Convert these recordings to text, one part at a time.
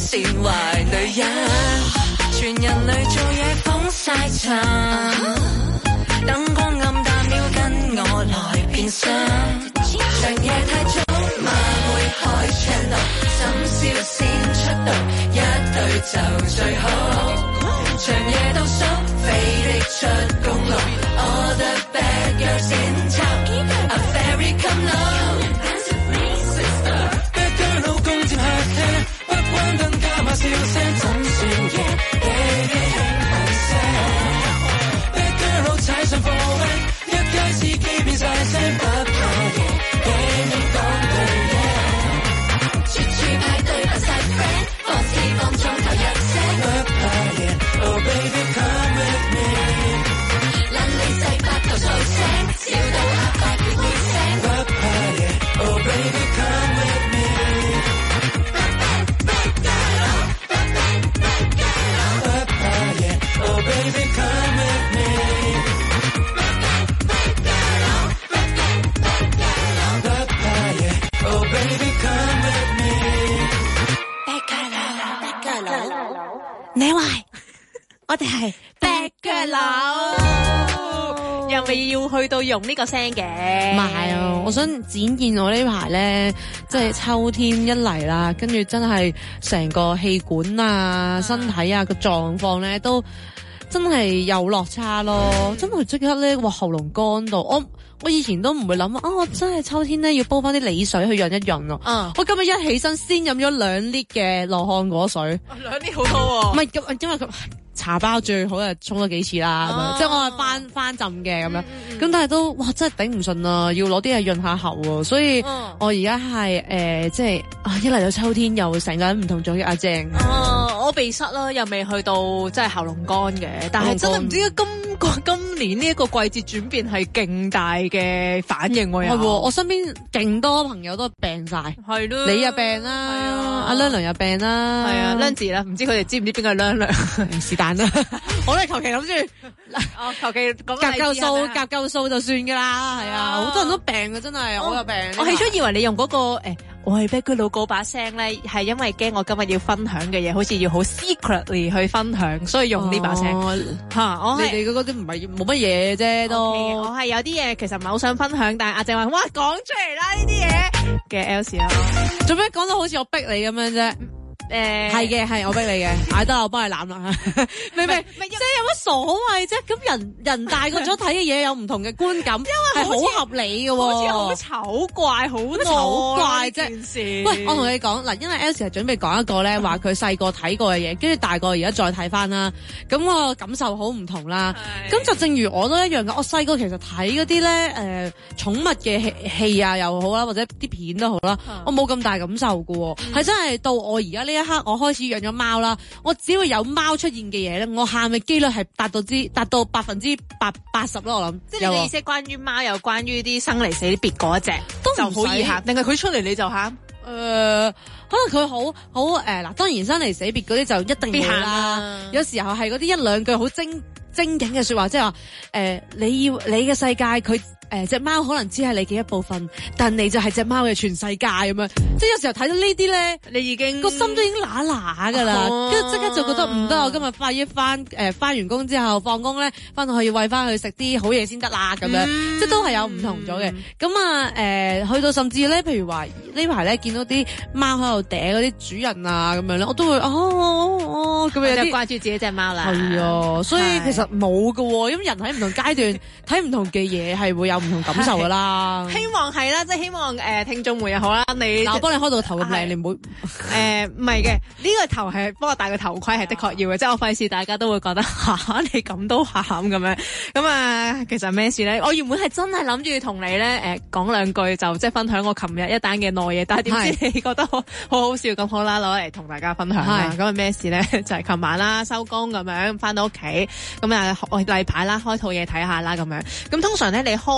善壞女人，全人類做嘢風晒塵，燈光暗淡要跟我來變身，長夜太早馬會開 channel， 怎笑先出道，一對就最好，長夜到數飛的出公路 ，All the bad girls in town，A fairy come low。Dance with me, sister。Bad girl 老公接客廳，不關燈加碼笑聲，怎算贏 ？Baby 興奮聲 ，Bad girl 老踩上貨運，一街司機變晒聲，不怕贏 ，Baby 講對嘢，處處派對不晒 friend， 放肆放縱投入聲，不怕贏。Oh baby come with me， 懶理細胞投訴聲，笑到阿爸叫會聲，不怕贏。Oh baby come with me，Bad girl，不怕贏。Oh baby come with me，Bad girl，不怕贏。Oh baby come with me，Bad girl，你話？我哋係 bad girl 佬， 又未要去到用呢個聲嘅。 唔係啊，我想展現我呢排咧，即係秋天一嚟啦，跟住真係成個氣管啊、身體啊個狀況咧都真係有落差咯，真係即刻咧話喉嚨乾到，我以前都唔會諗啊，我真係秋天咧要煲翻啲梨水去潤一潤咯。我今日一起身先飲咗2 lit 嘅羅漢果水 ，2 lit 好多喎。 唔係咁，因為佢茶包最好就沖咗幾次啦，咁樣即係我係翻浸嘅咁樣，咁但係都哇真係頂唔順啊，要攞啲嘢潤下喉喎，所以我而家係即係一嚟到秋天又成個人唔同咗嘅阿正。 我鼻塞啦，又未去到即係喉嚨乾嘅，但係真係唔知今年呢一個季節轉變係勁大嘅反應喎。 係喎，我身邊勁多朋友都病晒， 係咯， 你又病啦，阿娘娘又病啦， 係啊，娘字啦，唔知佢哋知唔知邊個係娘娘？ 是但啦，我都係求其諗住， 求其夾夠數就算噶啦，係啊，好多人都病嘅真係，我又病。 我起初以為你用嗰個我係 bad girl 佬嗰把聲咧，係因為驚我今日要分享嘅嘢，好似要好 secretly 去分享，所以用呢把聲。我你哋嗰啲唔係冇乜嘢啫都。 我係有啲嘢其實唔係好想分享，但係阿正話哇講出嚟啦呢啲嘢嘅 Elsie 啦， 做咩講到好似我逼你咁樣啫？係嘅，係我逼你嘅，嗌得我幫你攬啦，明唔明？即係有乜所謂啫？咁人大個咗睇嘅嘢有唔同嘅觀感，因為係好合理嘅喎， 好似好醜怪，好醜怪啫。 喂，我同你講嗱，因為 Elsie 係準備講一個咧，話佢細個睇過嘅嘢，跟住大個而家再睇翻啦，咁我感受好唔同啦。咁就正如我都一樣嘅，我細個其實睇嗰啲咧寵物嘅戲啊又好啦，或者啲片都好啦，我冇咁大感受嘅喎，係真係到我而家呢一刻我開始養咗貓啦，我只要有貓出現嘅嘢咧，我喊嘅機率係達到80%咯，我諗。 即係你嘅意思，關於貓又關於啲生離死別嗰一隻，就好易喊，定係佢出嚟你就喊？ 可能佢好嗱，當然生離死別嗰啲就一定會啦。有時候係嗰啲一兩句好精警嘅說話，即係話你嘅世界佢。隻貓可能只係你嘅一部分，但你就係隻貓嘅全世界咁樣。即係有時候睇到呢啲咧，你已經個心都已經乸噶啦，跟住即刻就覺得唔得。我今日快啲翻完工之後放工咧，翻到去要餵翻去食啲好嘢先得啦咁樣，即係都係有唔同咗嘅。咁啊去到甚至咧，譬如話呢排咧見到啲貓喺度嗲嗰啲主人啊咁樣咧，我都會咁樣有啲掛住自己隻貓啦。 係啊，所以其實冇噶，因為人喺唔同階段睇唔同嘅嘢係會有唔同感受噶啦， 希望係啦，即係希望聽眾們又好啦， 我幫你開到個頭咁靚，你唔會唔係嘅，呢個頭係幫我戴個頭盔係的確要嘅，即係我費事大家都會覺得你咁都喊咁樣，咁啊其實咩事咧？我原本係真係諗住同你咧講兩句就即係分享我琴日一單嘅內嘢，但係點知你覺得好好笑咁好啦，攞嚟同大家分享啦。咁啊咩事咧？就係琴晚啦，收工咁樣翻到屋企，咁啊例牌啦，開套嘢睇下啦咁樣。咁通常咧你開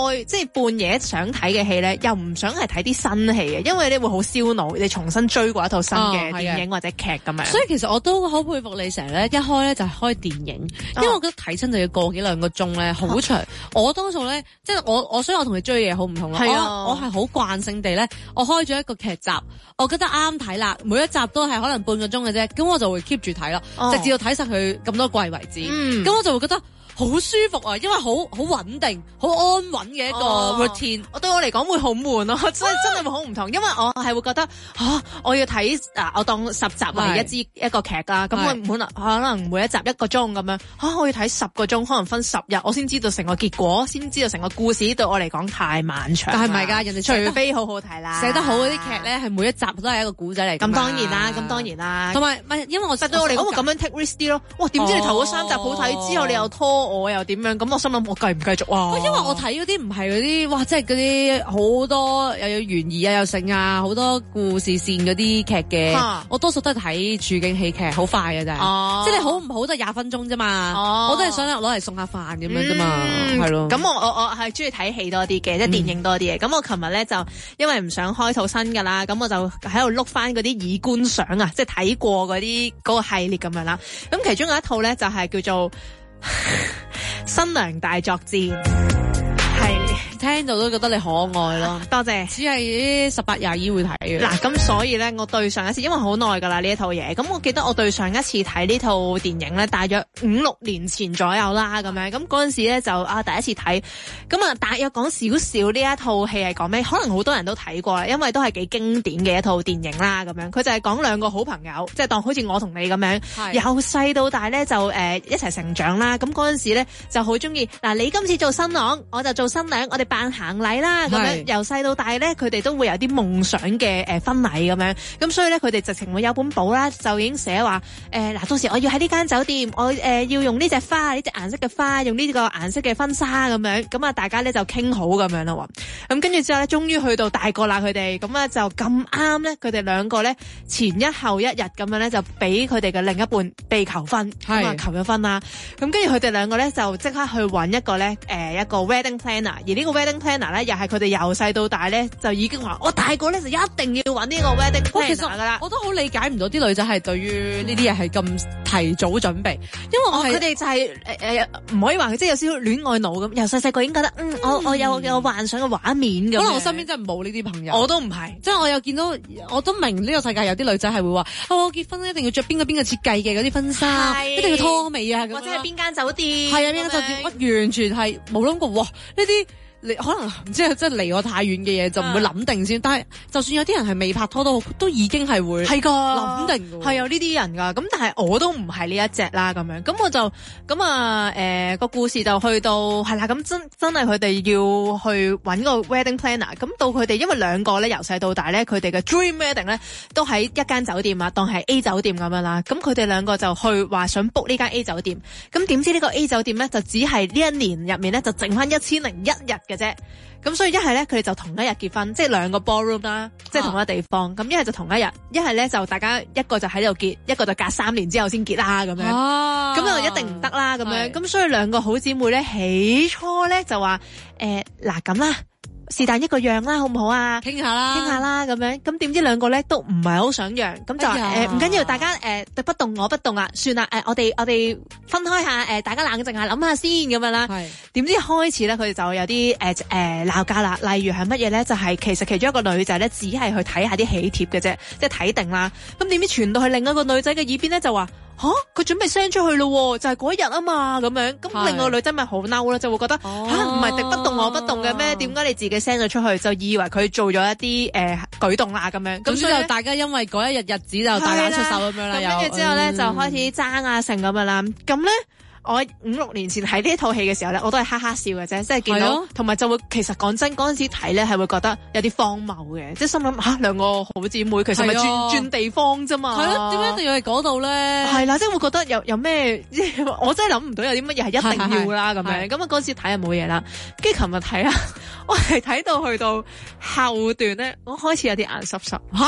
開即係半夜想睇嘅戲咧，又唔想係睇啲新戲嘅，因為你會好燒腦，你重新追過一套新嘅電影或者劇咁樣。 所以其實我都好佩服你成日咧一開咧就係開電影，因為我覺得睇親就要個幾兩個鐘咧，好長。我多數咧即係所以我同你追嘅嘢好唔同咯。我係好慣性地咧，我開咗一個劇集，我覺得啱睇啦，每一集都係可能半個鐘嘅啫，咁我就會 keep 住睇咯，直至到睇實佢咁多季為止。咁我就會覺得好舒服啊，因為好穩定、好安穩嘅一個 routine。 對我嚟講會好悶咯，真係會好唔同，因為我係會覺得我要睇我當10集為一個劇啦，咁我可能每一集1個鐘咁樣，我要睇10個鐘，可能分10日，我先知道成個結果，先知道成個故事，對我嚟講太漫長。 但係唔係㗎，人哋除非好好睇啦， 寫得好嗰啲劇咧，係每一集都係一個古仔嚟。 咁當然啦， 同埋唔係因為對我嚟講會咁樣 take risk 啲咯。哇，點知你頭嗰3集好睇之後，你又拖我又點樣？咁我心諗我繼唔繼續啊？ 因為我睇嗰啲唔係嗰啲，哇！即係嗰啲好多又有懸疑啊，又剩啊，好多故事線嗰啲劇嘅。我多數都係睇處境喜劇，好快嘅咋。即係你好唔好都係20分鐘啫嘛。我都係想攞嚟送下飯咁樣啫嘛。係咯。咁我係中意睇戲多啲嘅，即係電影多啲嘅。咁我琴日咧就因為唔想開套新㗎啦，咁我就喺度碌翻嗰啲已觀賞啊，即係睇過嗰個系列咁樣啦。咁其中有一套咧就係叫做新娘大作戰，係聽到都覺得你可愛咯。 多謝。 只係啲18、22會睇嘅。 嗱，咁所以咧，我對上一次，因為好耐噶啦呢一套嘢，咁我記得我對上一次睇呢套電影咧，大約5、6年前左右啦，咁樣。咁嗰陣時咧就第一次睇，咁啊大約講少少呢一套戲係講咩？可能好多人都睇過啦，因為都係幾經典嘅一套電影啦，咁樣。佢就係講兩個好朋友，即係當好似我同你咁樣，由細到大咧就一齊成長啦。咁嗰陣時咧就好中意嗱，你今次做新郎，我就做新娘，我哋扮行禮啦，咁樣由細到大咧，佢哋都會有啲夢想嘅婚禮咁樣，咁所以咧佢哋直情會有本簿啦，就已經寫話嗱，到時我要喺呢間酒店，我要用呢隻花，呢隻顏色嘅花，用呢個顏色嘅婚紗咁樣，咁啊大家咧就傾好咁樣咯。咁跟住之後咧，終於去到大個啦，佢哋咁啊就咁啱咧，佢哋兩個咧前一後一日咁樣咧就俾佢哋嘅另一半被求婚，咁啊求咗婚啦。咁跟住佢哋兩個咧就即刻去揾一個咧一個 wedding planner，而呢個 wedding planner 咧又係佢哋由細到大咧就已經話我大個咧就一定要揾呢個 wedding planner 噶啦。 我都好理解唔到啲女仔係對於呢啲嘢係咁提早準備，因為我佢哋就係唔可以話佢即係有少少戀愛腦咁，由細細個已經覺得我有幻想嘅畫面咁。 可能我身邊真係冇呢啲朋友， 我都唔係， 即係我有見到，我都明呢個世界有啲女仔係會話我結婚一定要着邊個設計嘅嗰啲婚紗，一定要拖尾啊， 或者係邊間酒店， 係啊邊間酒店，我完全係冇諗過，哇呢啲。你可能唔知係真係離我太遠嘅嘢就唔會諗定先，但係就算有啲人係未拍拖都已經係會係噶諗定㗎， 係有呢啲人噶。咁但係我都唔係呢一隻啦，咁樣咁我就咁個故事就去到係啦，咁真係佢哋要去揾個 wedding planner。咁到佢哋因為兩個咧由細到大咧，佢哋嘅 dream wedding 咧都喺一間酒店啊，當係 A 酒店咁樣啦。咁佢哋兩個就去話想 book 呢間 A 酒店，咁點知呢個 A 酒店咧就只係呢一年入面咧就剩翻1001日嘅啫。咁所以一係咧佢哋就同一日結婚，即係兩個 ballroom 啦，即係同一個地方。咁一係就同一日，一係咧就大家一個就喺度結，一個就隔3年之後先結啦咁樣。咁就一定唔得啦咁樣。咁所以兩個好姊妹咧起初咧就話嗱咁啦。是但一個讓啦，好唔好啊？傾下啦，咁樣。咁點知兩個咧都唔係好想讓，咁就唔緊要，大家不動我不動啊，算啦，我哋分開下，大家冷靜下諗下先咁樣啦。點知開始咧佢哋就有啲鬧交啦，例如係乜嘢咧？就係其實其中一個女仔咧，只係去睇下啲喜帖嘅啫，即係睇定啦。咁點知傳到去另一個女仔嘅耳邊咧，就話佢準備 send 出去咯，就係嗰日啊嘛，咁樣。咁另外個女仔咪好嬲啦，就會覺得唔係敵不動我不動嘅咩？點解你自己 send 咗出去，就以為佢做咗一啲舉動啦咁樣。咁所以大家因為嗰一日子就大打出手咁樣啦。 咁跟住之後咧就開始爭啊成咁樣啦。咁咧我5、6年前睇呢套戲嘅時候咧，我都係哈哈笑嘅啫，即係見到同埋就會其實講真嗰陣時睇咧係會覺得有啲荒謬嘅，即係心諗兩個好姊妹其實咪轉地方啫嘛。係咯， 點解一定要係嗰度咧？係啦，即係會覺得有咩？我真係諗唔到有啲乜嘢係一定要啦咁樣。咁啊嗰陣時睇就冇嘢啦。跟住琴日睇啊，我係睇到去到後段咧，我開始有啲眼濕濕。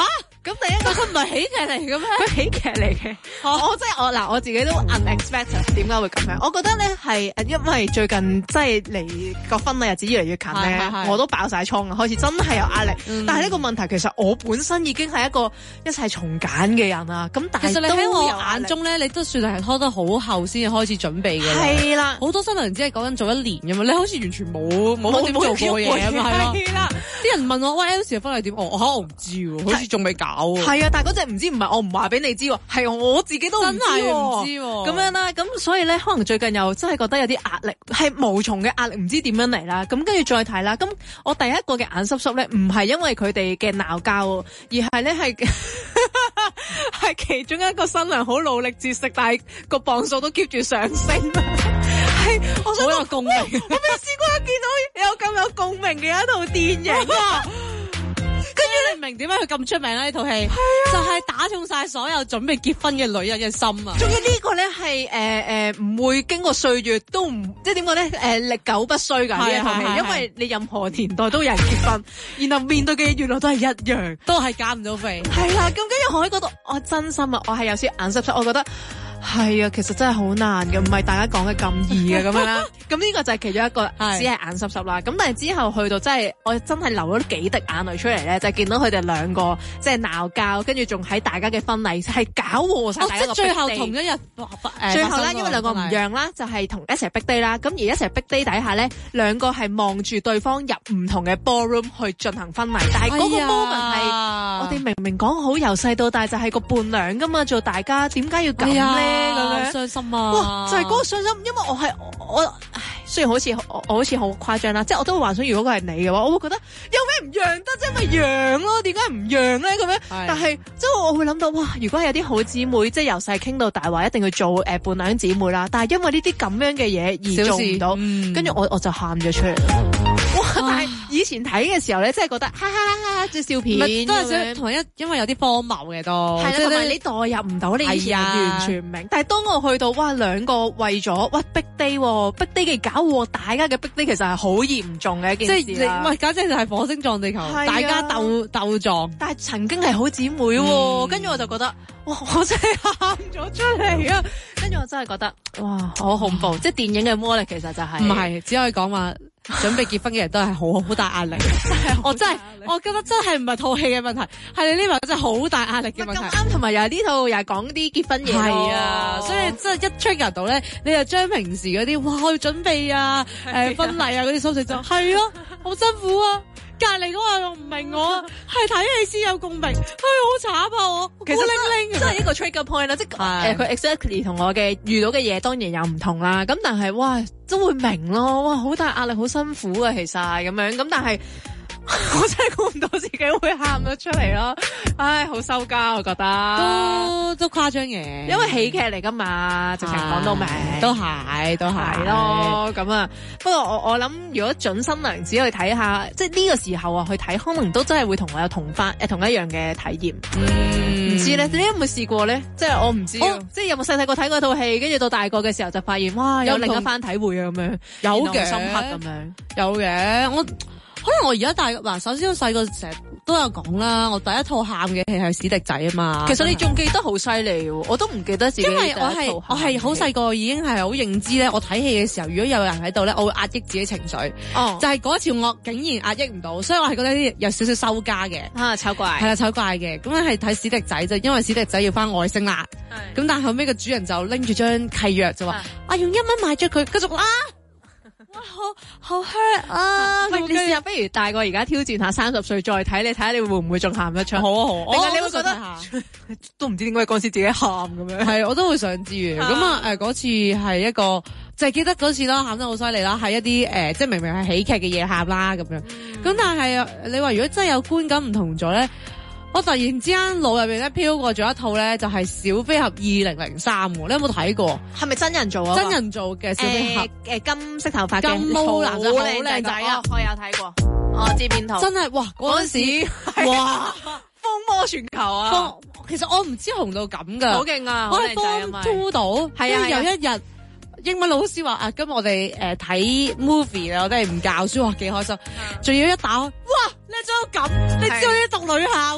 咁第一個佢唔係喜劇嚟嘅咩？ 佢喜劇嚟嘅，我即係我自己都 unexpected 點解會咁樣？我覺得咧係因為最近即係離個婚禮日子越嚟越近咧，我都爆晒倉啊，開始真係有壓力。但係呢個問題其實我本身已經係一個一切從簡嘅人啦。咁但係其實你喺我眼中咧，你都算係拖得好後先至開始準備嘅。 係啦， 好多新娘只係講緊做1年咁嘛，你好似完全冇點做過嘢啊嘛，係啦。啲人問我喂 Elsie 嘅婚禮點？我唔知喎，好似仲未搞喎。 係啊，但係嗰隻唔知唔係我唔話俾你知喎，係我自己都唔知喎。咁樣啦，咁所以咧，可能最近又真係覺得有啲壓力，係無從嘅壓力，唔知點樣嚟啦。咁跟住再睇啦。咁我第一個嘅眼濕濕咧，唔係因為佢哋嘅鬧交，而係咧係其中一個新娘好努力節食，但係個磅數都 keep 住上升。係，我想好有共鳴。我未試過見到有咁有共鳴嘅一套電影啊！ 跟住你唔明點解佢咁出名啦？呢套戲就係打中晒所有準備結婚嘅女人嘅心啊！ 仲要呢個咧係唔會經過歲月都唔即係點講咧歷久不衰㗎呢一套戲，因為你任何年代都有人結婚，然後面對嘅嘢原來都係一樣， 都係減唔到肥。 係啦，咁跟住我喺嗰度，我真心啊，我係有少眼濕濕，我覺得。係啊，其實真係好難嘅，唔係大家講嘅咁易嘅咁樣啦。咁呢個就係其中一個，只係眼濕濕啦。咁但係之後去到真係，我真係流咗幾滴眼淚出嚟咧，就係見到佢哋兩個即係鬧交，跟住仲喺大家嘅婚禮係搞和晒。 即係最後同一日最後咧，因為兩個唔讓啦，就係同一齊逼低啦。咁而一齊逼低底下咧，兩個係望住對方入唔同嘅 ballroom 去進行婚禮。但係嗰個 moment 係我哋明明講好由細到大就係個伴娘噶嘛，做大家點解要咁咧？咁樣傷心啊！ 哇，就係嗰個傷心，因為我雖然好似我好似好誇張啦，即係我都會幻想，如果佢係你嘅話，我會覺得有咩唔讓得啫，咪讓咯，點解唔讓咧？咁樣，但係即係我會諗到，哇！如果有啲好姊妹，即係由細傾到大話，一定要做伴娘姊妹啦。但係因為呢啲咁樣嘅嘢而做唔到，跟住我就喊咗出嚟。哇！但係以前睇嘅時候咧，真係覺得哈哈哈哈，即係笑片都係同因為有啲荒謬嘅都係啦，同埋你代入唔到，你以前完全唔明。但係當我去到，哇！兩個為咗逼低嘅搞禍，大家嘅逼低其實係好嚴重嘅一件事，即係喂，簡直就係火星撞地球，大家鬥撞。 但係曾經係好姊妹喎，跟住我就覺得，哇！我真係喊咗出嚟啊！跟住我真係覺得，哇！好恐怖，即係電影嘅魔力其實就係唔係，只可以講話。準備結婚嘅人都係好大壓力，我覺得真係唔係套戲嘅問題，係你呢排真係好大壓力嘅問題。咁啱，同埋又係呢套又係講啲結婚嘢， 係啊，所以真係一 trigger 到咧，你就將平時嗰啲哇要準備啊，婚禮啊嗰啲收拾就係咯，好辛苦啊。隔離嗰個又唔明我，係睇戲先有共鳴，好慘啊我。 其實真係一個 trigger point 啦，即係佢 exactly 同我嘅遇到嘅嘢當然有唔同啦。咁但係哇都會明咯，哇好大壓力，好辛苦啊其實咁樣。咁但係我真係估唔到自己會喊咗出嚟咯，唉好羞家我覺得都誇張嘅， 因為喜劇嚟噶嘛，直情講到明都係咯咁啊。不過我諗如果準新娘子去睇下，即係呢個時候啊去睇，可能都真係會同我有同一樣嘅體驗。唔知咧，你有冇試過咧？即係我唔知，即係有冇細細個睇過套戲，跟住到大個嘅時候就發現哇有另一番體會啊咁樣， 有嘅深刻咁樣， 有嘅可能我而家嗱，首先我細個成日都有講啦，我第一套喊嘅戲係史迪仔啊嘛。 其實你仲記得好犀利喎，我都唔記得自己。因為我係好細個已經係好認知咧，我睇戲嘅時候，如果有人喺度咧，我會壓抑自己情緒。哦，就係嗰次我竟然壓抑唔到，所以我係覺得有少少收家嘅。醜怪。係啦，醜怪嘅。咁樣係睇史迪仔就因為史迪仔要翻外星啦。係。咁但係後尾個主人就拎住張契約就話：我用1蚊買咗佢，繼續啦。哇，好 hurt 啊！ 喂，你試下，不如大個而家挑戰下30歲再睇，你睇下你會唔會仲喊得出？ 好啊好， 定係你會覺得都唔知點解嗰時自己喊咁樣？ 係，我都會想知嘅。咁啊嗰次係一個，就係記得嗰次啦，喊得好犀利啦，係一啲即係明明係喜劇嘅嘢喊啦咁樣。咁但係你話如果真係有觀感唔同咗咧？我突然之間腦入邊咧飄過咗一套咧，就係小飛俠2003，你有冇睇過？ 係咪真人做啊？ 真人做嘅小飛俠， 金色頭髮嘅， 金毛男仔，好靚仔啊！ 我有睇過，我知邊套。 真係哇！嗰陣時哇， 風魔全球啊！ 其實我唔知紅到咁噶， 好勁啊！ 我係 Form 2到，係啊，有一日。英文老師話今日我哋睇 movie 啦，我哋唔教書，話幾開心，仲要一打開，哇！你做到咁，你知道呢讀女校噶啦，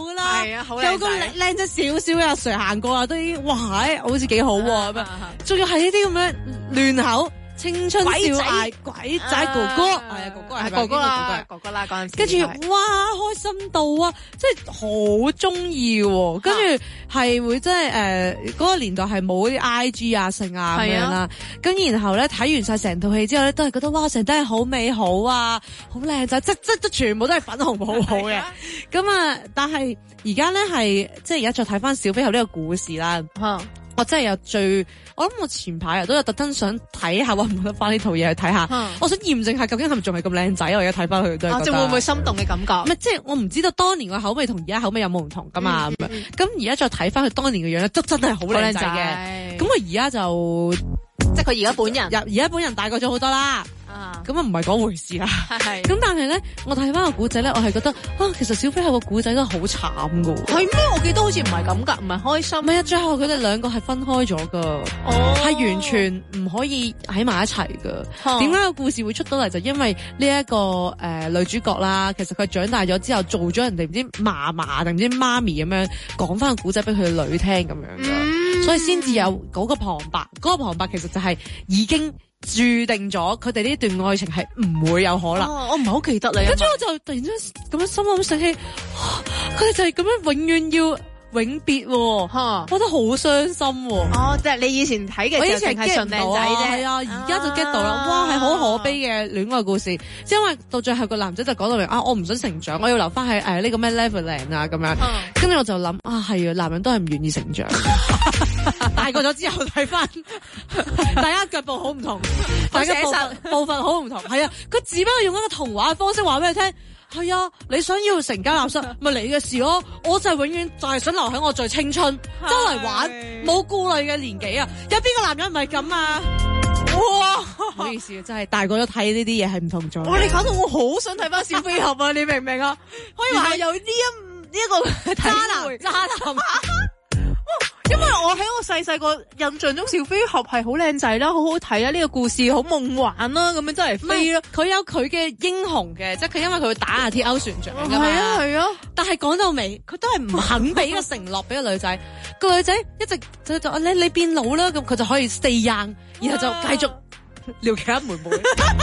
係啊，好靚有個仔靚仔少少嘅阿 Sir 行過啊，都已經哇，好似幾好喎咁樣。仲要係呢啲咁樣亂口青春少艾鬼仔哥哥，係啊哥哥啦， 哥哥啦嗰陣時。 跟住哇開心到啊，即係好中意喎。跟住係會即係嗰個年代係冇啲 IG 啊剩啊咁樣啦。咁然後咧睇完晒成套戲之後咧，都係覺得哇成都係好美好啊，好靚仔，即都全部都係粉紅好好嘅。咁啊，但係而家咧係即係而家再睇翻小飛俠呢個故事啦。我真係我諗我前排啊都有特登想睇下，搵唔搵得翻呢套嘢去睇下。我想驗證下究竟係咪仲係咁靚仔。我而家睇翻佢都係覺得， 即係會唔會心動嘅感覺？ 唔係，即係我唔知道當年個口味同而家口味有冇唔同噶嘛。咁而家再睇翻佢當年嘅樣咧，都真係好靚仔嘅。咁佢而家就即係佢而家本人， 而家本人大個咗好多啦。咁啊唔係嗰回事啦。咁但係咧，我睇翻個古仔咧，我係覺得其實小飛俠個古仔都好慘噶。 係咩？我記得好似唔係咁噶，唔係開心。 唔係啊，最後佢哋兩個係分開咗噶，係完全唔可以喺埋一齊噶。點解個故事會出到嚟？就因為呢一個女主角啦，其實佢長大咗之後做咗人哋唔知嫲嫲定唔知媽咪咁樣講翻個古仔俾佢女聽咁樣噶，所以先至有嗰個旁白。嗰個旁白其實就係已經注定咗佢哋呢段愛情係唔會有可能。 我唔係好記得你。 跟住我就突然之間咁樣心諗醒起，佢哋就係咁樣永遠要永別，我覺得好傷心。 即係你以前睇嘅， 我以前係純靚仔啫。 係啊，而家就 get 到啦。哇，係好可悲嘅戀愛故事。因為到最後個男仔就講到明我唔想成長，我要留翻喺呢個咩 Neverland 啊咁樣。跟住我就諗係啊，男人都係唔願意成長。大個咗之後睇翻，大家腳步好唔同，大家部分好唔同。係啊，佢只不過用一個童話嘅方式話俾你聽。係啊，你想要成家立室，咪你嘅事咯。我就係永遠就係想留喺我最青春，周圍玩，冇顧慮嘅年紀啊！有邊個男人唔係咁啊？哇！唔好意思，真係大個咗睇呢啲嘢係唔同咗。 你搞到我好想睇翻小飛俠啊！你明唔明啊？可以話係有呢一個渣男。因為我喺我細個印象中，小飛俠係好靚仔啦，好好睇啊！呢個故事好夢幻啦，咁樣真係飛啦。 佢有佢嘅英雄嘅，即係佢因為佢會打下鐵歐船長㗎嘛。 係啊。但係講到尾，佢都係唔肯俾個承諾俾個女仔。個女仔一直就你變老啦，咁佢就可以 stay young，然後就繼續撩其他妹妹。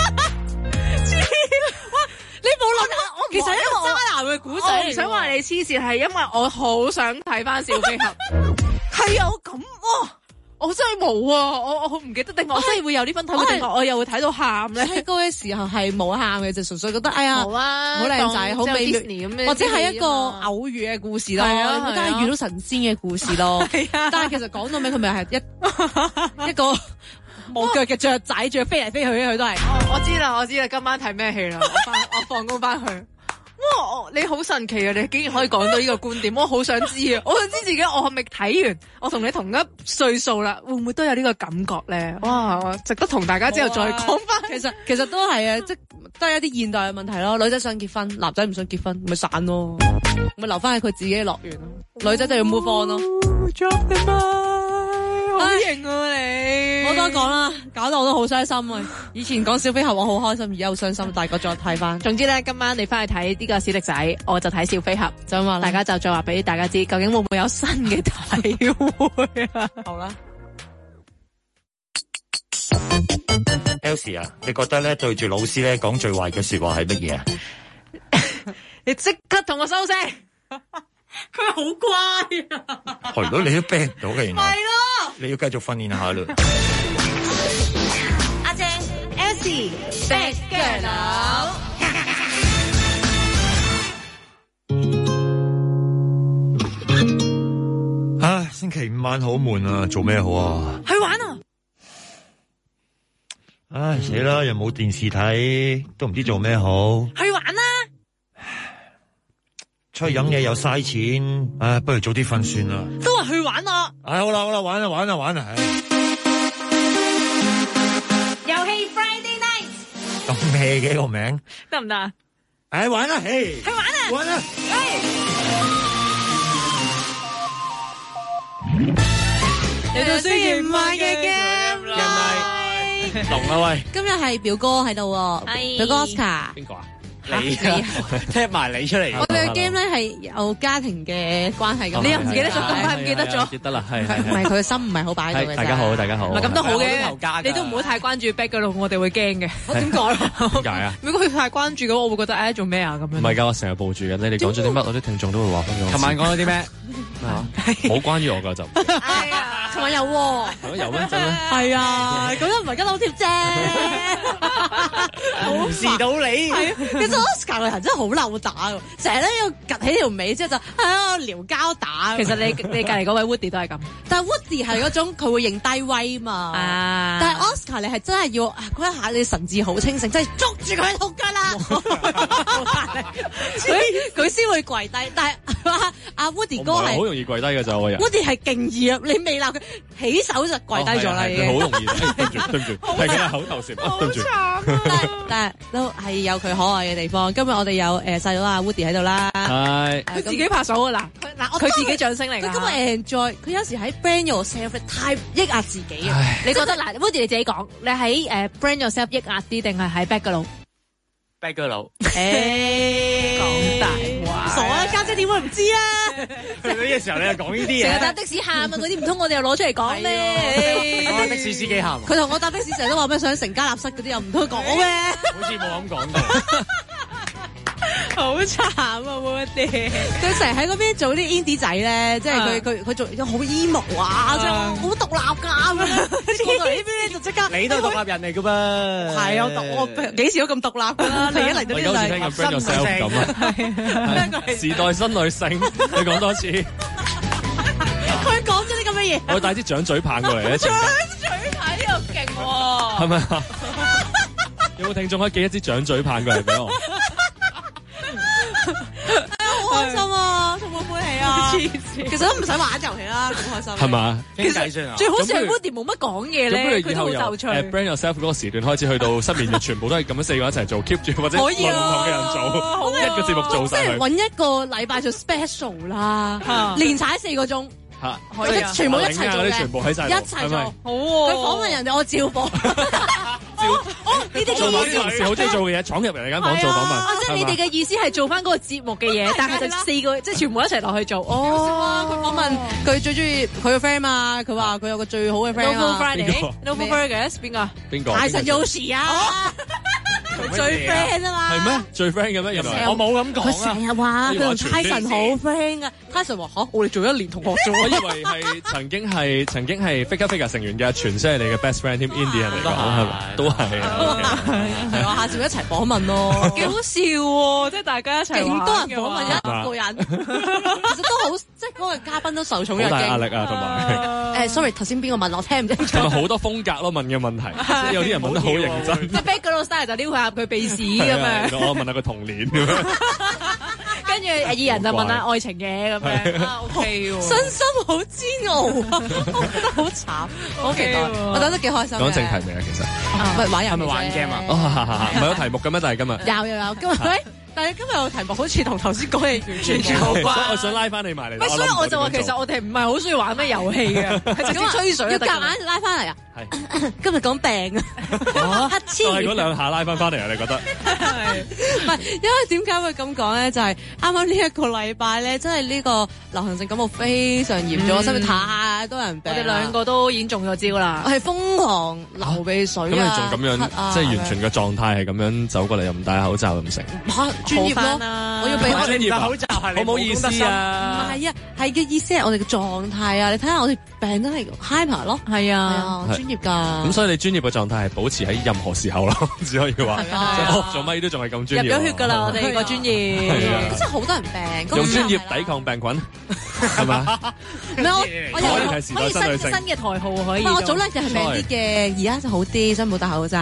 你冇諗我其實一個渣男嘅古仔。 我唔想話你黐線，係因為我好想睇翻小飛俠。係啊，我真係冇啊！我唔記得定我真係會有呢分睇，定我又會睇到喊咧。 細個嘅時候係冇喊嘅，就純粹覺得好靚仔，好美妙，或者係一個偶遇嘅故事咯，但係遇到神仙嘅故事咯。但係其實講到尾，佢咪係一個冇腳嘅雀仔，仲要飛嚟飛去，佢都係。 我知啦，今晚睇咩戲啦？我放工翻去。哇！你好神奇啊！你竟然可以講到呢個觀點，我好想知啊！我想知自己我係咪睇完，我同你同一歲數啦，會唔會都有呢個感覺咧？哇！值得同大家之後再講翻。 其實都係啊，即係都係一啲現代嘅問題咯。女仔想結婚，男仔唔想結婚，咪散咯，咪留翻喺佢自己嘅樂園咯。女仔就要 move on 咯。 Drop the mic，好型啊你！ 冇多講啦，搞到我都好傷心啊！以前講小飛俠我好開心，而家好傷心，大個再睇翻。 總之咧，今晚你翻去睇呢個小迪仔，我就睇小飛俠，就話大家就再話俾大家知，究竟會唔會有新嘅體會啊？ 好啦 ，Elsie 啊，你覺得咧對住老師咧講最壞嘅說話係乜嘢啊？ 你即刻同我收聲！ 佢好乖啊！ 係咯，你都逼唔到嘅，原來係咯， 你要繼續訓練下啦。 阿正 Elsie 食腳佬。 唉，星期五晚好悶啊，做咩好啊？ 去玩啊！ 唉，死啦，又冇電視睇，都唔知做咩好。 去玩啦！ 出去飲嘢又嘥錢，唉，不如早啲瞓算啦。 都話去玩啊！ 唉，好啦，玩啊！ 遊戲 Friday Night 咁咩嘅個名得唔得啊？ 唉，玩啦，嘿， 去玩啊！ 玩啊！ 嚟到星期五晚嘅 game 啦，龍啊喂！ 今日係表哥喺度，表哥 Oscar。 邊個啊？ 你踢埋你出嚟。 我哋嘅 game 咧係有家庭嘅關係咁， 你又唔記得咗，咁快唔記得咗？ 記得啦，係唔係佢嘅心唔係好擺喺度嘅。 大家好，大家好。 唔係咁都好頭嘅， 家你都唔好太關注 back 嗰度，我哋會驚嘅。 點解？ 點解啊？ 如果佢太關注嘅話，我會覺得做咩啊咁樣。 唔係㗎，我成日報住嘅。你哋講咗啲乜，我啲聽眾都會話翻俾我。琴晚講咗啲咩？冇關於我㗎就。 係啊， 琴晚有喎。 有咩真咩？ 係啊，咁樣唔係跟得好貼啫。 無視到你。 係啊，其實 Oscar 個人真係好扭打㗎，成日咧要趌起條尾之後就撩交打。 其實你隔離嗰位 Woody 都係咁， 但係 Woody 係嗰種佢會認低威嘛。但係 Oscar 你係真係要嗰一下你神志好清醒，真係捉住佢痛腳啦。佢先會跪低，但係阿 Woody 哥係好容易跪低嘅就我人。 Woody 係勁易啊！你未鬧佢起手就跪低咗啦，已經。 好容易，對唔住，係佢口頭禪，對唔住。 但係都係有佢可愛嘅地方。今日我哋有細佬阿 Woody 喺度啦， 係佢自己拍手啊嗱，佢自己掌聲嚟㗎。 佢今日 enjoy，佢有時喺 brand yourself 太抑壓自己啊！ 你覺得嗱，Woody 你自己講，你喺brand yourself 抑壓啲定係喺 back 嗰度？ back 嗰度。 講大話， 傻啊！家姐點會唔知啊？ 去到呢個時候你又講呢啲嘢， 成日搭的士喊啊嗰啲，唔通我哋又攞出嚟講咩？ 的士司機喊。 佢同我搭的士成日都話咩想成家立室嗰啲，又唔通講咩？ 好似冇咁講過。 好慘啊 Woody！ 佢成日喺嗰邊做啲 indie 仔咧，即係佢做好 emo 啊，即係好獨立㗎咁樣。過到嚟呢邊就即刻， 你都係獨立人嚟㗎噃。 係我幾時都咁獨立㗎啦！你一嚟到呢度好似聽緊 Brand Yourself 咁啊，時代新女性，你講多次。 佢講咗啲咁嘅嘢。 我帶支掌嘴棒過嚟一陣。 掌嘴棒呢個勁喎！ 係咪啊？有冇聽眾可以寄一支掌嘴棒過嚟俾我？ 好開心啊！充滿歡喜啊！其實都唔使玩遊戲啦，咁開心。 係嘛？傾偈先啊！ 最好似係 Woody 冇乜講嘢咧，佢都好有趣。 Brand Yourself 嗰個時段開始去到失眠日，全部都係咁樣四個一齊做 keep 住，或者輪唔同嘅人做，一個節目做晒佢。 即係揾一個禮拜做 special 啦，連踩4個鐘。 可以全部一齊做嘅， 全部喺晒一齊做，好喎。 佢訪問人哋，我照播。 你哋做某啲同事好中意做嘅嘢，闖入人哋間房做訪問。 即係你哋嘅意思係做翻嗰個節目嘅嘢，但係就4個，即係全部一齊落去做。 哦，佢訪問佢最中意佢嘅 friend 嘛，佢話佢有個最好嘅 friend 啊。Novel Burgers 邊個？ 邊個？ 大神 Yoshi 啊！佢最 friend 啊嘛。 係咩？最 friend 嘅咩？原來我冇咁講啊！佢成日話佢同 Tyson 好 friend 噶。Tyson 話嚇，我哋做1年同學做。 我以為係曾經係 Figure 成員嘅傳出係你嘅 best friend 添 Indian 嚟講係咪？都係啊！ 係啊，下次一齊訪問咯， 幾好笑喎！即係大家一齊勁多人訪問一個人，其實都好，即係嗰個嘉賓都受寵若驚。 好大壓力啊，同埋 sorry，頭先邊個問我聽唔清楚？ 同埋好多風格咯，問嘅問題，即係有啲人問得好認真。 即係 back 嗰度 style 就撩下佢鼻屎咁樣。 我問下佢童年咁樣。 跟住二人就問下愛情嘅咁樣。OK 喎， 身心好煎熬啊！我覺得好慘，好期待，我覺得幾開心。 講正題未啊？其實唔係玩遊戲， 係咪玩 game 啊？唔係有題目嘅咩？但係今日有今日但係今日個題目好似同頭先講嘅完全冇關， 所以我想拉翻你埋嚟。 所以我就話其實我哋唔係好需要玩咩遊戲嘅，係直接吹水要夾硬拉翻嚟啊！係今日講病啊， 就係嗰2下拉翻嚟啊！你覺得？ 唔係，因為點解會咁講咧？就係啱啱呢一個禮拜咧，真係呢個流行性感冒非常嚴重，身邊太多人病。 我哋2個都已經中咗招啦， 係瘋狂流鼻水啊！ 咁你仲咁樣，即係完全嘅狀態係咁樣走過嚟，又唔戴口罩咁成？ 專業咯，我要俾專業口罩係好唔好意思啊？ 唔係啊，係嘅意思係我哋嘅狀態啊！你睇下我哋病都係 hyper 咯， 係啊， 專業㗎。 咁所以你專業嘅狀態係保持喺任何時候咯，只可以話，即係做乜都仲係咁專業。 入咗血㗎啦，我哋個專業， 真係好多人病。 用專業抵抗病菌，係嘛？ 唔係我可以新嘅台號可以。 我早兩日係病啲嘅，而家就好啲，所以冇戴口罩。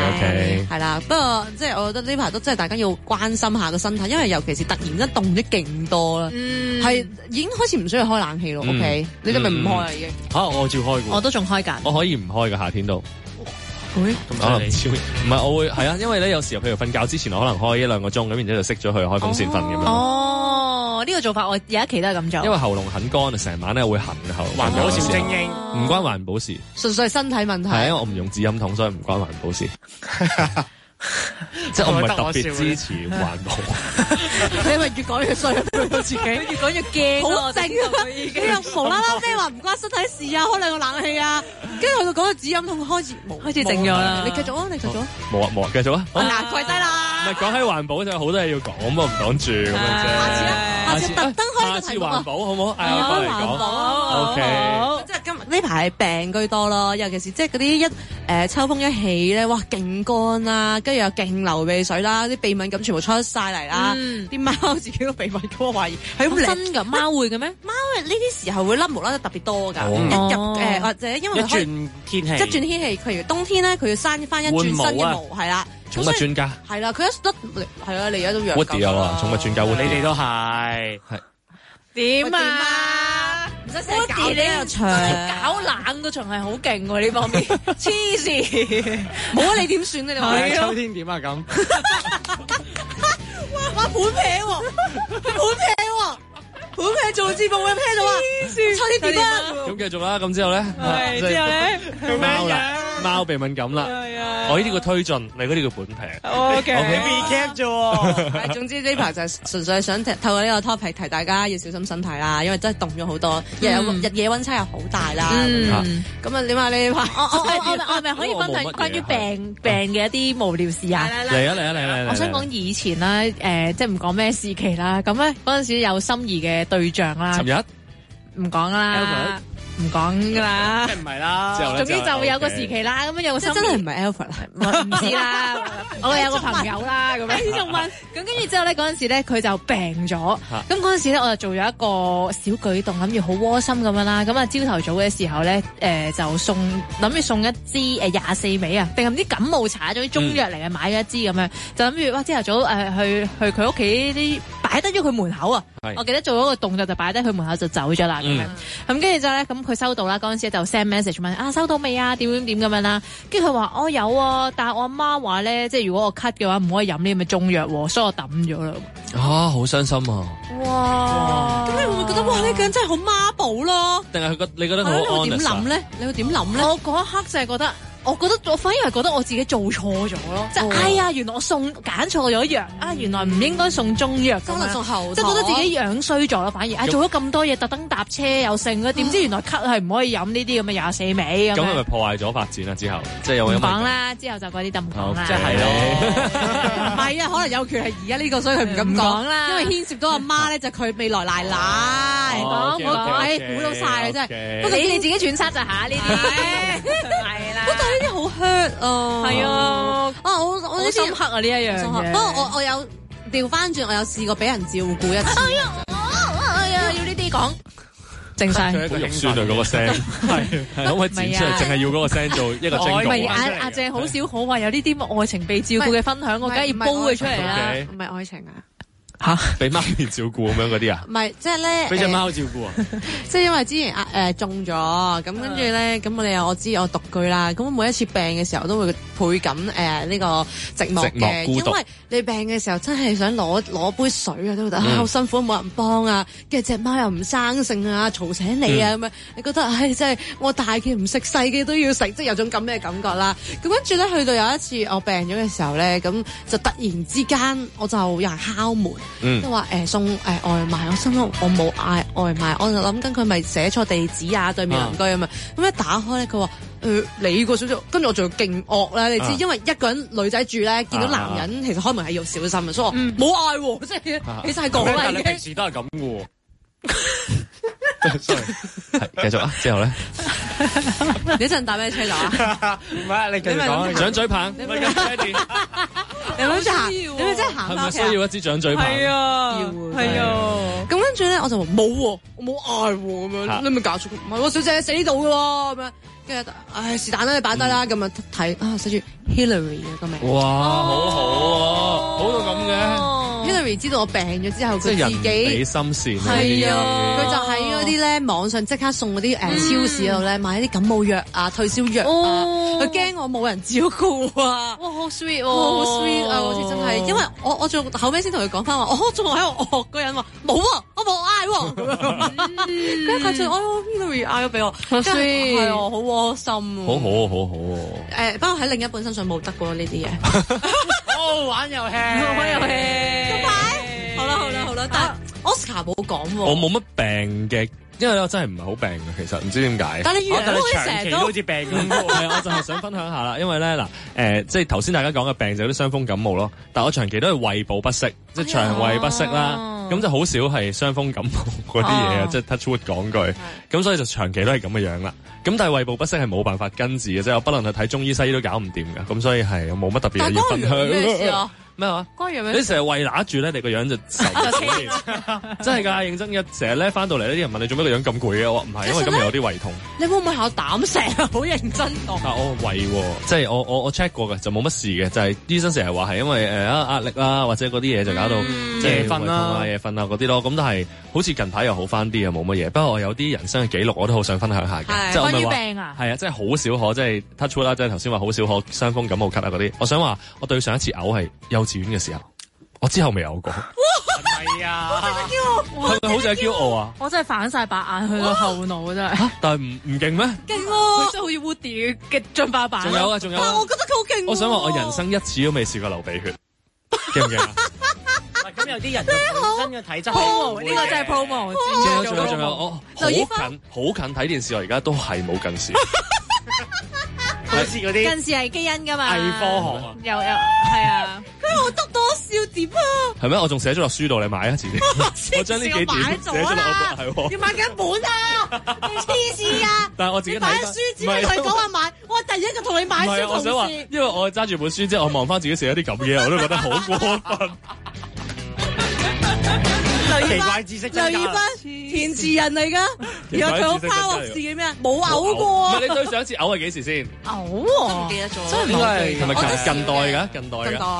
OK， 係啦。不過即係我覺得呢排都真係大家要關心下個身體，因為尤其是突然間凍咗勁多啦，係已經開始唔需要開冷氣咯。OK，你哋咪唔開啊已經？ 嚇，我照開嘅。 我都仲開緊。 我可以唔開嘅夏天都。 會咁可能超唔係我會係啊，因為咧有時候譬如瞓覺之前我可能開1-2個鐘咁，然之後就熄咗佢開風扇瞓咁樣。 哦，呢個做法我有一期都係咁做。 因為喉嚨很乾啊，成晚咧會痕嘅喉嚨。環保小精英，唔關環保事， 純粹係身體問題。 係因為我唔用紙飲筒，所以唔關環保事。 即係我唔係特別支持環保。 你咪越講越衰，自己越講越驚，好靜啊！佢又無啦啦咩話唔關身體事啊，開兩個冷氣啊，跟住去到講個指音筒開始靜咗啦。 你繼續啊，你繼續啊。 冇啊冇啊，繼續啊。 嗱，跪低啦。 唔係講起環保就好多嘢要講，咁我唔講住咁樣啫。 下次特登開個題目環保好唔好？我嚟講。OK。 即係今日呢排係病居多咯，尤其是即係嗰啲秋風一起咧，哇勁乾啦，跟住又勁流鼻水啦，啲鼻敏感全部出晒嚟啦，啲貓自己都鼻敏感，我懷疑係咁真㗎，貓會嘅咩？ 貓呢啲時候會甩毛甩得特別多㗎，一入或者因為一轉天氣， 譬如冬天咧，佢要生翻一轉新嘅毛，係啦。 寵物專家係啦，佢一甩係啊，你而家都養狗。 Woody 有啊，寵物專家 Woody， 你哋都係點啊？ 唔使成日搞呢個場， 搞冷個場係好勁喎呢方面，黐線！ 冇啊，你點算咧？你話秋天點啊咁？ 哇盤劈喎，盤劈喎！本劈做節目會劈咗啊！秋天點啊？ 咁繼續啦，咁之後咧， 之後咧， 貓啦，貓鼻敏感啦，我呢啲叫推進，你嗰啲叫本劈。 OK， recap 啫喎。 總之呢排就純粹係想透過呢個 topic 提大家要小心身體啦，因為真係凍咗好多，日夜溫差又好大啦。咁啊點啊？你話我係咪可以分享關於病嘅一啲無聊事啊？ 嚟啊！ 我想講以前啦，即係唔講咩時期啦，咁咧嗰陣時有心儀嘅對象啦。 尋日唔講啦，唔講噶啦， 即係唔係啦。 總之就有個時期啦，咁樣有個心真係唔係 Alfred 唔知啦。我有個朋友啦，咁樣仲問，咁跟住之後咧，嗰陣時咧佢就病咗，咁嗰陣時咧我就做咗一個小舉動，諗住好窩心咁樣啦。咁啊朝頭早嘅時候咧，就諗住送一支24味啊，定係唔知感冒茶，總之中藥嚟嘅，買咗一支咁樣，就諗住哇朝頭早去佢屋企啲擺低咗佢門口啊。我記得做咗個動作就擺低佢門口就走咗啦咁樣。咁跟住之後咧，咁佢收到啦，嗰陣時就 send message 問收到未啊？點咁樣啦。跟住佢話我有啊，但係我阿媽話咧，即係如果我咳嘅話唔可以飲呢咁嘅中藥，所以我抌咗啦。 好傷心啊！ 哇！咁你會唔會覺得哇呢個人真係好媽寶咯？ 定係你覺得好 honest？ 你會點諗咧？ 我嗰一刻就係覺得。我反而係覺得我自己做錯咗咯，即係哎呀，原來我揀錯咗藥啊，原來唔應該送中藥， 可能送後， 即係覺得自己樣衰咗咯。反而做咗咁多嘢，特登搭車又剩啦，點知原來咳係唔可以飲呢啲咁嘅24味咁。 咁係咪破壞咗發展啊？之後即係有冇講啦？之後就嗰啲就唔講啦。 即係咯， 唔係啊，可能有權係而家呢個，所以佢唔敢講啦。因為牽涉到阿媽咧，就佢未來奶奶。 講， 估到晒啦真係。 不過你自己揣測就下呢啲，係啦。 呢啲好 hurt 啊！ 係啊！ 我好深刻啊呢一樣嘢。 不過我有調翻轉，我有試過俾人照顧一次。 哎呀，要呢啲講靜晒。 好肉酸啊！嗰個聲係可唔可以剪出嚟？淨係要嗰個聲做一個精講。 唔係阿鄭好少可話有呢啲愛情被照顧嘅分享，我梗係要煲佢出嚟啦。 唔係愛情啊！ 吓，俾媽咪照顧咁樣嗰啲啊？ 唔係，即係咧， 俾隻貓照顧啊！ 即係因為之前中咗，咁跟住咧，咁我知我獨居啦，咁每一次病嘅時候都會倍感呢個寂寞嘅，因為你病嘅時候真係想攞杯水啊，都覺得好辛苦，冇人幫啊，跟住隻貓又唔生性啊，嘈醒你啊咁樣，你覺得唉，真係我大嘅唔食，細嘅都要食，即係有種咁嘅感覺啦。咁跟住咧，去到有一次我病咗嘅時候咧，咁就突然之間我就有人敲門。都話送外賣，我心諗我冇嗌外賣，我就諗緊佢咪寫錯地址啊，對面鄰居啊嘛。咁一打開咧，佢話你個小姐，跟住我仲要勁惡啦，你知，因為一個人女仔住咧，見到男人其實開門係要小心嘅，所以我冇嗌喎，即係其實係講嚟嘅。 你平時都係咁嘅喎。 sorry， 繼續啊，之後咧， 你一陣搭咩車走啊？ 唔係，你繼續講。 掌嘴棒， 你諗住行？你咪真係行翻屋企啊？ 係咪需要一支掌嘴棒？ 係啊，係啊。 咁跟住咧，我就話冇喎，我冇嗌喎，咁樣你咪搞錯。唔係喎，小姐死呢度嘅喎，咁樣。跟住是但啦，你擺低啦，咁啊睇啊寫住 Hillary 嘅個名。 哇，好好啊，好到咁嘅。 Hillary 知道我病咗之後，佢自己俾心善。 係啊，佢就喺嗰啲咧網上即刻送嗰啲超市度咧買啲感冒藥啊、退燒藥啊，佢驚我冇人照顧啊。 哇，好 sweet 好 sweet 啊！好似真係，因為我仲後尾先同佢講翻話，我仲喺度惡嗰人話冇啊，我冇嗌喎。跟住佢就Hillary 嗌咗俾我，好 sweet，係啊，好窩心。 好好。 不過喺另一半身上冇得過呢啲嘢。 玩遊戲， 玩遊戲。 好啦，但係 Oscar 冇講喎。 我冇乜病嘅。因為我真係唔係好病嘅，其實唔知點解。 但係你長期都好似病咁。 係，我就係想分享下啦。因為咧嗱，即係頭先大家講嘅病就有啲傷風感冒咯。但我長期都係胃部不適，即係腸胃不適啦。咁就好少係傷風感冒嗰啲嘢啊，即係 touch wood 講句。咁所以就長期都係咁嘅樣啦。咁但係胃部不適係冇辦法根治嘅，即係我不論係睇中醫西醫都搞唔掂㗎。咁所以係冇乜特別嘢要分享。咩話？你成日胃揦住咧，你個樣就愁真係㗎，認真嘅。成日咧翻到嚟呢啲人問你做咩個樣咁攰嘅，我唔係因為今日有啲胃痛。 你會唔會考膽石啊？好認真講。 但我胃即係我 check 過嘅，就冇乜事嘅，就係醫生成日話係因為壓力啦，或者嗰啲嘢就搞到即係夜瞓啦、夜瞓啊嗰啲咯。咁但係好似近排又好翻啲啊，冇乜嘢。不過我有啲人生嘅記錄我都好想分享下嘅，即係我咪話係啊，即係好少可即係 touch wood 啦，即係頭先話好少可傷風感冒咳啊嗰啲。我想話我對上一次嘔係幼稚園嘅時候。我之後未有過， 係啊， 係咪好似係驕傲啊？ 我真係反晒白眼去個後腦真係， 但係唔勁咩？ 勁喎， 佢真係好似 Woody 嘅進化版。 仲有啊！ 但係我覺得佢好勁。 我想話我人生一次都未試過流鼻血，驚唔驚啊？ 咁有啲人本身嘅體質 promo 呢個真係 promo。 仲有，我好近睇電視，我而家都係冇近視。 好似嗰啲近視係基因㗎嘛？ 偽科學啊！ 有係啊！ 佢好得多笑點啊！ 係咩？我仲寫咗落書度，你買啊！遲啲我將呢幾點寫咗落我係喎。 要買幾本啊？你黐線啊！ 但係我自己睇買書只係同你講話買，我第一個同你買書我想話，因為我揸住本書之後，我望翻自己寫一啲咁嘢，我都覺得好過分。 奇怪知識增加。 劉以芬填詞人嚟㗎，然後佢好拋自己咩啊？冇嘔過。 唔係你對上一次嘔係幾時先？ 嘔喎， 唔記得咗。 真係唔係係咪近代㗎？近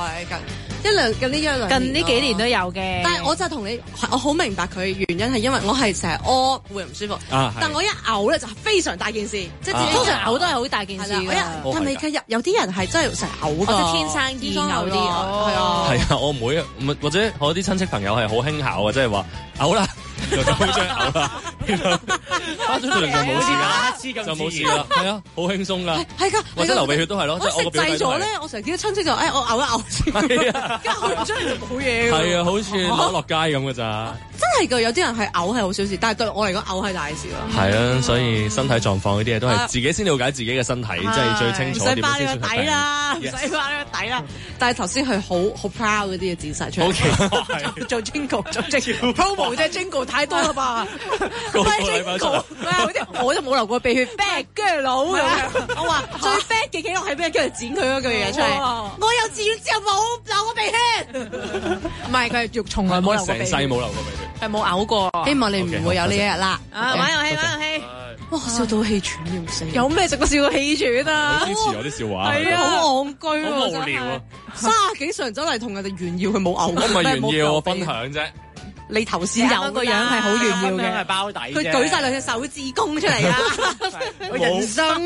呢幾年都有嘅。 但係我就同你，我好明白佢原因係因為我係成日屙會唔舒服，但我一嘔咧就係非常大件事，即係通常嘔都係好大件事㗎。 但係有啲人係真係成日嘔㗎， 或者天生易嘔啲， 係啊。 係啊，我妹或者我啲親戚朋友係好輕巧啊，即係話嘔啦，就好想嘔啦，翻咗出嚟就冇事㗎，就冇事啦，係啊，好輕鬆㗎， 係㗎， 或者流鼻血都係咯，即係我個表弟咗咧，我成日見到親戚就我嘔一嘔先，係啊，跟住嘔出嚟就冇嘢㗎， 係啊，好似攞落街咁㗎咋， 真係㗎，有啲人係嘔係好小事，但係對我嚟講嘔係大事咯， 係啊，所以身體狀況呢啲嘢都係自己先了解自己嘅身體，即係最清楚。 唔使花呢個底啦，唔使花呢個底啦。但係頭先佢好 proud 嗰啲嘢展晒出嚟， 好奇怪， 做 jingle 做 promo 啫 jingle 太多啦吧？ 個禮拜出嚟， 我就冇流過鼻血 bad girl 佬咁樣。我話最 bad 嘅記錄係咩？跟住剪佢嗰句嘢出嚟。我幼稚園之後冇流過鼻血，唔係佢係從來冇流過鼻血， 成世冇流過鼻血， 係冇嘔過。 希望你唔會有呢一日啦。 玩遊戲。 哇！笑到氣喘要死， 有咩值得笑到氣喘啊？ 好支持我啲笑話， 係啊，好戇居喎， 好無聊啊 ！30幾歲人走嚟同人哋炫耀佢冇嘔， 我唔係炫耀，我分享啫。 你頭先有個樣係好炫耀嘅， 係包底啫。 佢舉晒兩隻手指公出嚟啊！ 人生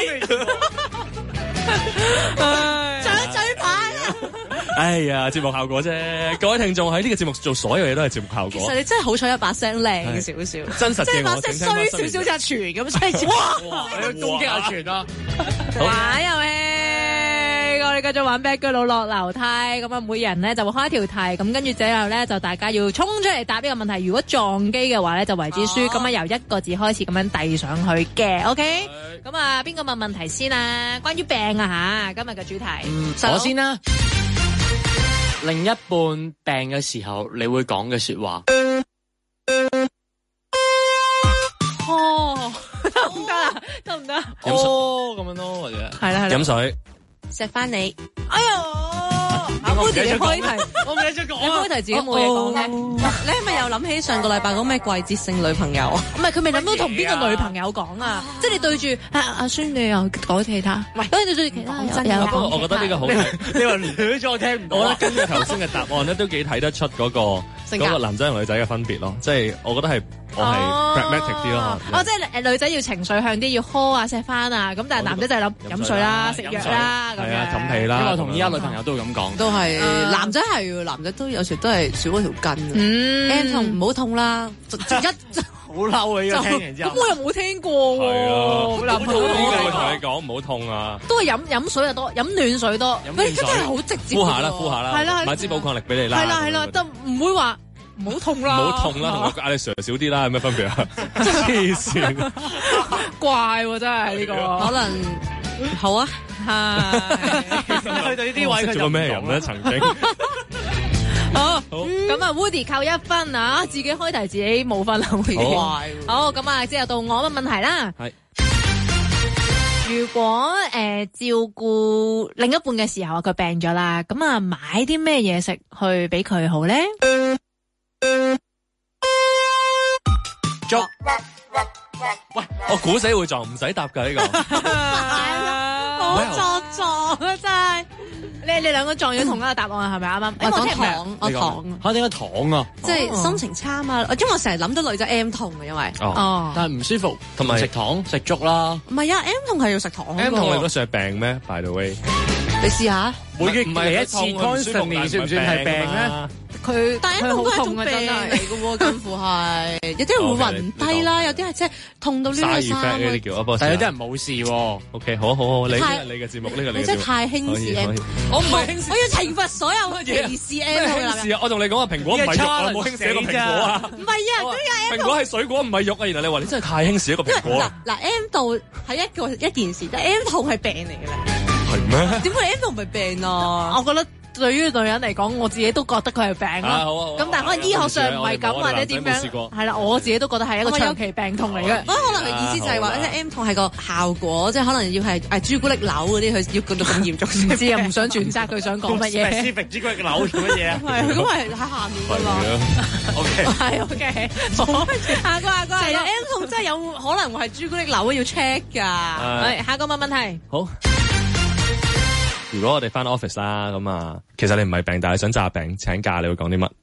掌嘴牌啊！ 哎呀，節目效果啫，各位聽眾喺呢個節目做所有嘢都係節目效果。 其實你真係好彩，一把聲靚少少， 真實嘅我， 即係把聲衰少少就係傳咁，即係哇！你要攻擊阿傳啊！ 玩遊戲，我哋繼續玩 Bad Girl 佬落樓梯，咁啊，每人咧就會開一條題，咁跟住之後咧就大家要衝出嚟答呢個問題。如果撞機嘅話咧就為之輸，咁啊由一個字開始咁樣遞上去嘅。OK，咁啊邊個問問題先啊？關於病啊吓，今日嘅主題， 我先啦。另一半病嘅時候，你會講嘅說話。 哦，得唔得啊？得唔得？ 哦，咁樣咯，或者係啦， 飲水， 錫翻你。 哎呀，阿 Woody 你開題， 我唔記得講你開題自己冇嘢講嘅。 你係咪又諗起上個禮拜嗰咩季節性女朋友？ 唔係，佢未諗到同邊個女朋友講啊！即係你對住阿孫，你又講其他，喂，咁你對住其他有。 不過我覺得呢個好睇， 你話亂咗我聽唔到。 我覺得根據頭先嘅答案咧，都幾睇得出嗰個男仔同女仔嘅分別咯。即係我覺得係我係 pragmatic 啲咯。 哦，即係女仔要情緒向啲，要呵啊錫翻啊，咁但係男仔就係諗飲水啦、食藥啦咁樣。 係啊，冚被啦。 因為我同依家女朋友都會咁講， 都係男仔係，男仔都有時都係少嗰條筋。M 痛唔好痛啦，一好嬲啊！呢個聽完之後， 咁我又冇聽過喎。男朋友邊個會同你講唔好痛啊？ 都係飲水又多，飲暖水多。喂，真係好直接。 敷下啦，敷下啦， 係啦， 買支寶礦力俾你啦。 係啦，就唔會話唔好痛啦， 唔好痛啦，同我嗌你 Sir 少啲啦，有咩分別啊？黐線， 怪喎真係呢個。 可能好啊， 去到呢啲位佢做過咩人咧？曾經好，咁啊 Woody 扣1分啊，自己開題自己冇分啦，Woody。好，咁啊，之後到我問問題啦。 係。 如果照顧另一半嘅時候啊，佢病咗啦，咁啊買啲咩嘢食去俾佢好咧？ 捉， 喂，我估死會撞，唔使答㗎呢個。 好作狀啊！真係。 你兩個撞咗同一個答案係咪啱啱？ 我講糖，我糖。 嚇點解糖啊？ 即係心情差嘛，因為我成日諗到女仔 M 痛啊，因為但係唔舒服， 同埋食糖食粥啦。 唔係啊 ，M 痛係要食糖。 M 痛你都算係病咩 ？By the way， 你試下。 每月唔係一次 constantly 算唔算係病咧？ 但係 M 痛都係一種病嚟嘅喎，近乎係。有啲人會暈低啦，有啲係即係痛到呢個衫。 呢啲叫， 但係有啲人冇事喎。 OK，好，你嘅節目，呢個你真係太輕視 M。 我唔係輕視， 我要懲罰所有歧視 M 痛嘅男人。 我同你講啊，蘋果唔係肉，我冇輕視一個蘋果啊。 唔係啊，都有 M 痛。 蘋果係水果唔係肉啊，原來你話你真係太輕視一個蘋果。 嗱 M 痛係一件事，但 M 痛係病嚟嘅咧。 係咩？ 點解 M 痛唔係病啊？ 我覺得對於女人嚟講，我自己都覺得佢係病咯。咁但係可能醫學上唔係咁或者點樣？係啦，我自己都覺得係一個長期病痛嚟嘅。 可能佢意思就係話，即係 M 痛係個效果，即係可能要係朱古力瘤嗰啲，佢要覺到咁嚴重先知啊，唔想揣測佢想講乜嘢。 specific 朱古力瘤做乜嘢啊？ 係，咁係喺下面㗎嘛。 OK， 係 OK。下個係啊 M 痛真係有可能會係朱古力瘤要 check 㗎。 係下個問題。 好。如果我哋翻 office 啦，咁啊，其實你唔係病，但係想詐病請假，你會講啲乜？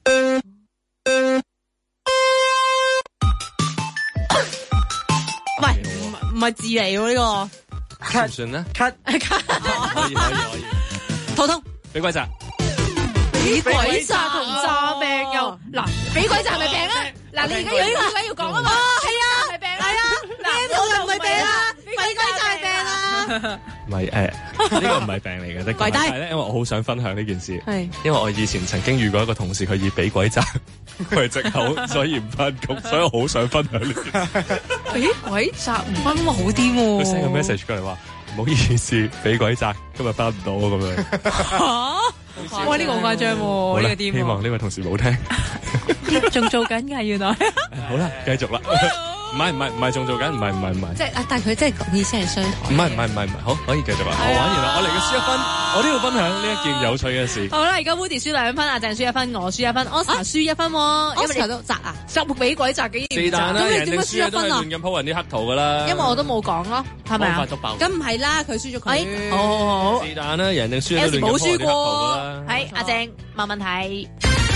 喂，唔係字嚟喎呢個， 算唔算咧？可以。 肚痛， 俾鬼責， 俾鬼責同詐病又嗱，俾鬼責係咪病啊？嗱，你而家有呢個位要講啊嘛？係啊，係病啊！ 嗱，我又唔係病啦，俾鬼責係病啦。 唔係呢個唔係病嚟嘅， 跪低。 係咧，因為我好想分享呢件事。 係， 因為我以前曾經遇過一個同事，佢以俾鬼責為藉口，所以唔翻工，所以我好想分享呢件事。 俾鬼責唔翻工好啲喎。 佢 send 個 message 過嚟話唔好意思，俾鬼責今日翻唔到咁樣。 嚇！哇，呢個好誇張喎，呢個點？ 希望呢位同事冇聽。 仲做緊㗎，原來。 好啦，繼續啦。唔係仲做緊，唔係。 即係但係佢即係講意思係商台。 唔係，好，可以繼續啦。我玩完啦，我嚟嘅輸1分，我都要分享呢一件有趣嘅事。 好啦，而家 Woody 輸2分，阿鄭輸1分，我輸1分，Oscar 輸1分喎。 Oscar 都責啊？ 責俾鬼責嘅。 是但啦， 咁你人哋點解輸1 都係分啊？ 亂咁鋪人啲黑圖噶啦。 因為我都冇講咯，係咪啊？ 咁唔係啦，佢輸咗佢。 好。 是但啦，人哋輸都亂咁鋪人啲黑圖噶啦。 係阿鄭問問題。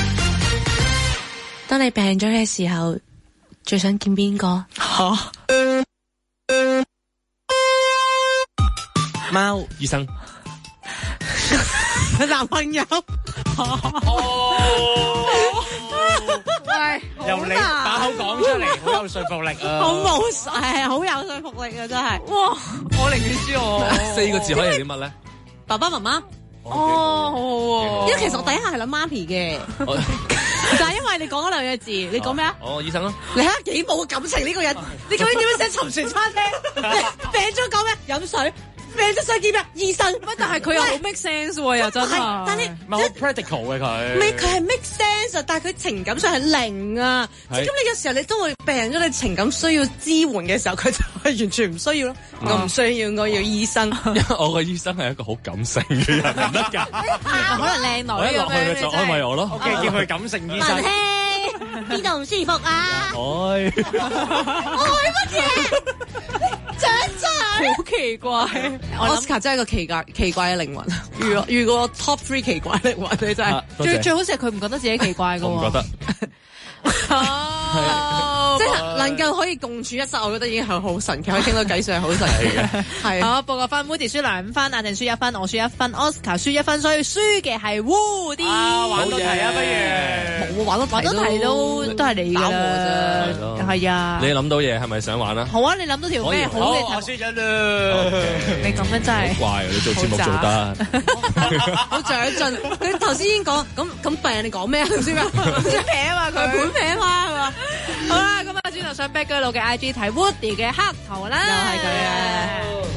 當你病咗嘅時候，最想見邊個？ 貓醫生。 男朋友。 喂， 由你把口講出嚟，好有說服力啊！ 好有說服力啊！真係。 哇！我寧願輸我。 4個字可以係啲乜咧？ 爸爸媽媽。 哦，好好喎。 因為其實我第一下係諗媽咪嘅，但係因為你講嗰兩個字，你講咩啊？ 醫生咯。 你睇下幾冇感情呢個人，你究竟點樣寫沉船餐廳？病咗講咩？飲水。病咗想見咩？醫生。 乜？但係佢又好 make sense 喎，又真係。 但係唔係好 practical 嘅佢。 佢係 make sense 啊，但係佢情感上係零啊。咁你有時候你都會病咗，你情感需要支援嘅時候，佢就係完全唔需要咯。我唔需要，我要醫生。 因為我個醫生係一個好感性嘅人，唔得㗎。 可能靚女。 我一落去佢就安慰我咯。 OK，叫佢感性醫生。 邊度唔舒服啊？ 愛乜嘢？長仔好奇怪。 Oscar 真係一個奇怪嘅靈魂。如果 top 3奇怪靈魂，你真係最好似係佢唔覺得自己奇怪㗎喎。 我唔覺得。 即係能夠可以共處一室，我覺得已經係好神奇，可以傾到計數係好神奇嘅。係好，報個分 ，Woody 輸2分，阿鄭輸1分，我輸1分 ，Oscar 輸1分，所以輸嘅係 Woody。 玩多題啊，不如冇玩多題都係你㗎啦，係係啊。 你諗到嘢係咪想玩啊？ 好啊，你諗到條咩好嘅題目？ 輸咗啦！ 你咁樣真係怪啊！你做節目做得好長進。佢頭先已經講咁病，你講咩啊？唔知咩？ 本撇啊嘛，佢本撇嘛係嘛？ 好啦，咁啊轉頭上 Bad 居佬嘅 IG 睇 Woody 嘅黑頭啦， 又係佢啊！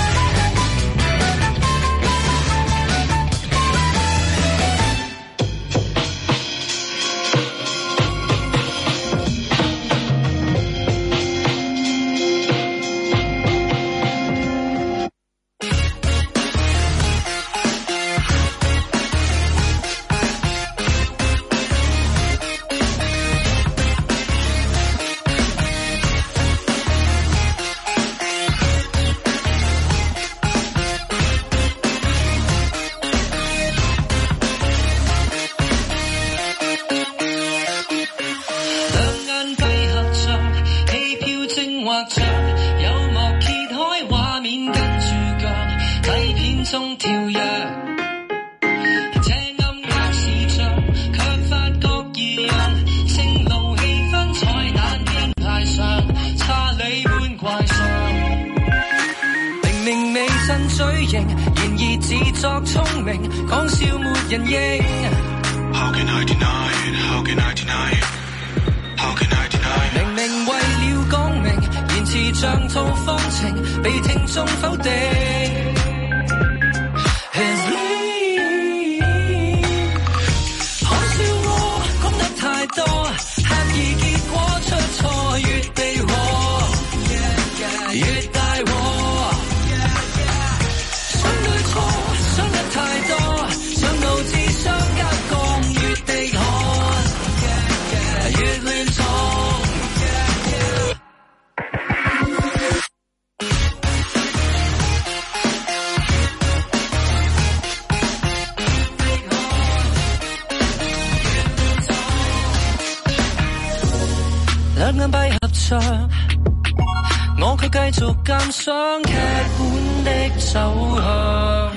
我卻繼續鑑賞劇本的走向。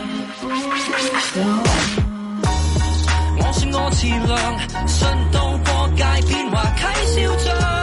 我說我自量，順道過界變化啟瀟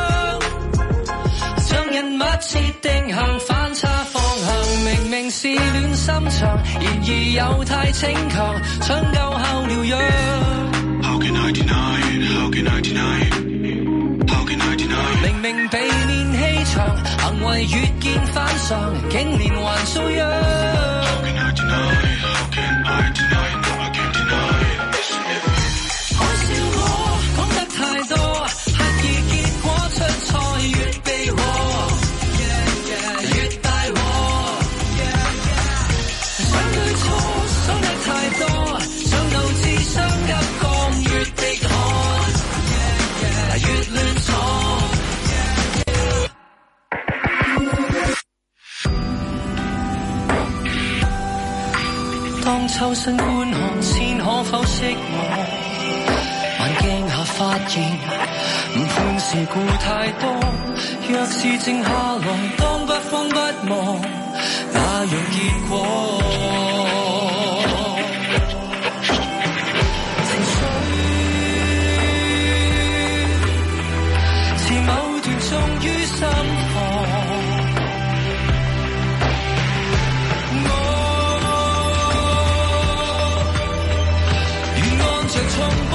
張，將人物設定向反差方向，明明是戀心腸，然而又太逞強，搶救後療養。How can I deny it? How can I deny it? How can I deny it? 明明被面欺場，行為越見反常，竟連環遭殃。How can I deny it? How can I deny it? No, I can't deny it. 可笑我講得太多，刻意結果出錯越避禍，越大禍。想對錯，想得太多，想導致傷急降越迫害，越亂闖。當抽身觀看，先可否識我？眼鏡下發現，誤判事故太多。若是靜下來，當不慌不忙，那樣結果。情緒似某段種於心房。重